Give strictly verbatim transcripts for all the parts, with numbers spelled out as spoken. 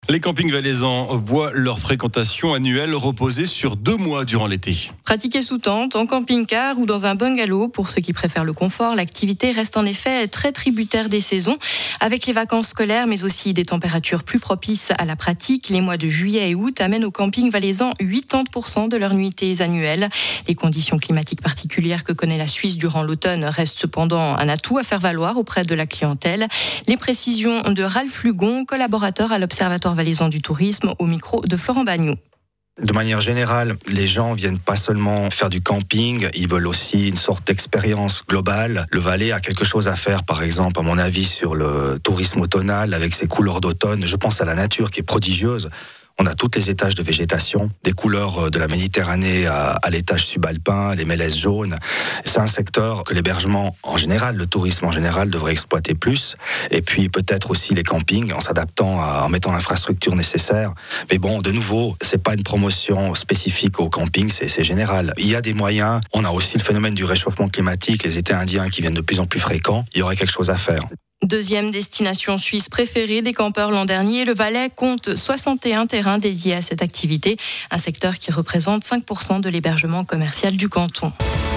Les campings valaisans voient leur fréquentation annuelle reposer sur deux mois durant l'été. Pratiquée sous tente, en camping-car ou dans un bungalow, pour ceux qui préfèrent le confort, l'activité reste en effet très tributaire des saisons. Avec les vacances scolaires, mais aussi des températures plus propices à la pratique, les mois de juillet et août amènent aux campings valaisans quatre-vingt pour cent de leurs nuitées annuelles. Les conditions climatiques particulières que connaît la Suisse durant l'automne restent cependant un atout à faire valoir auprès de la clientèle. Les précisions de Ralph Lugon, collaborateur à l'Observatoire valaisan du tourisme, au micro de Florent Bagnou. De manière générale, les gens viennent pas seulement faire du camping, ils veulent aussi une sorte d'expérience globale. Le Valais a quelque chose à faire, par exemple, à mon avis, sur le tourisme automnal avec ses couleurs d'automne. Je pense à la nature qui est prodigieuse. On a tous les étages de végétation, des couleurs de la Méditerranée à, à l'étage subalpin, les mélèzes jaunes. C'est un secteur que l'hébergement en général, le tourisme en général, devrait exploiter plus. Et puis peut-être aussi les campings en s'adaptant, à, en mettant l'infrastructure nécessaire. Mais bon, de nouveau, c'est pas une promotion spécifique au camping, c'est, c'est général. Il y a des moyens. On a aussi le phénomène du réchauffement climatique, les étés indiens qui viennent de plus en plus fréquents. Il y aurait quelque chose à faire. Deuxième destination suisse préférée des campeurs l'an dernier, le Valais compte soixante et un terrains dédiés à cette activité, un secteur qui représente cinq pour cent de l'hébergement commercial du canton.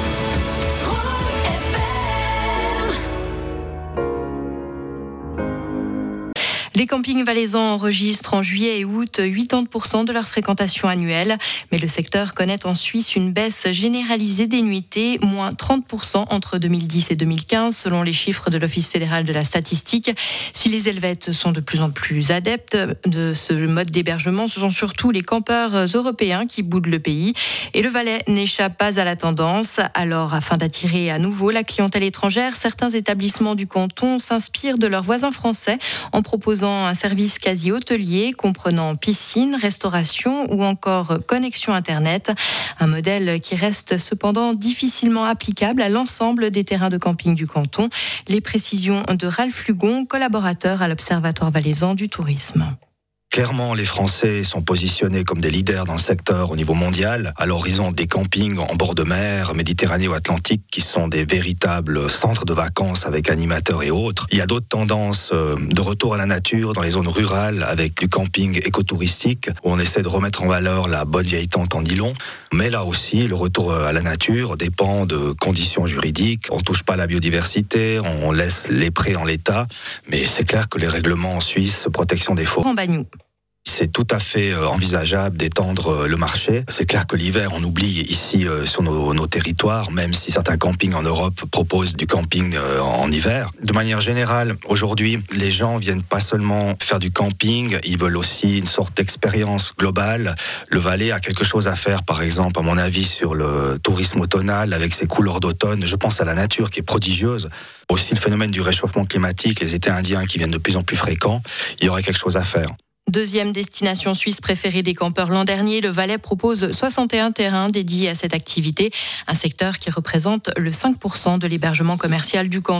Les campings valaisans enregistrent en juillet et août quatre-vingts pour cent de leur fréquentation annuelle. Mais le secteur connaît en Suisse une baisse généralisée des nuitées, moins trente pour cent entre deux mille dix et deux mille quinze, selon les chiffres de l'Office fédéral de la statistique. Si les Helvètes sont de plus en plus adeptes de ce mode d'hébergement, ce sont surtout les campeurs européens qui boudent le pays. Et le Valais n'échappe pas à la tendance. Alors, afin d'attirer à nouveau la clientèle étrangère, certains établissements du canton s'inspirent de leurs voisins français en proposant un service quasi hôtelier comprenant piscine, restauration ou encore connexion Internet. Un modèle qui reste cependant difficilement applicable à l'ensemble des terrains de camping du canton. Les précisions de Ralph Lugon, collaborateur à l'Observatoire valaisan du tourisme. Clairement, les Français sont positionnés comme des leaders dans le secteur au niveau mondial, à l'horizon des campings en bord de mer, Méditerranée ou Atlantique, qui sont des véritables centres de vacances avec animateurs et autres. Il y a d'autres tendances de retour à la nature dans les zones rurales avec du camping écotouristique, où on essaie de remettre en valeur la bonne vieille tente en nylon. Mais là aussi, le retour à la nature dépend de conditions juridiques. On ne touche pas à la biodiversité, on laisse les prés en l'état. Mais c'est clair que les règlements en Suisse, protection des forêts, c'est tout à fait envisageable d'étendre le marché. C'est clair que l'hiver, on oublie ici sur nos, nos territoires, même si certains campings en Europe proposent du camping en hiver. De manière générale, aujourd'hui, les gens viennent pas seulement faire du camping, ils veulent aussi une sorte d'expérience globale. Le Valais a quelque chose à faire, par exemple, à mon avis, sur le tourisme automnal avec ses couleurs d'automne. Je pense à la nature qui est prodigieuse. Aussi le phénomène du réchauffement climatique, les étés indiens qui viennent de plus en plus fréquents. Il y aurait quelque chose à faire. Deuxième destination suisse préférée des campeurs l'an dernier, le Valais propose soixante et un terrains dédiés à cette activité, un secteur qui représente le cinq pour cent de l'hébergement commercial du canton.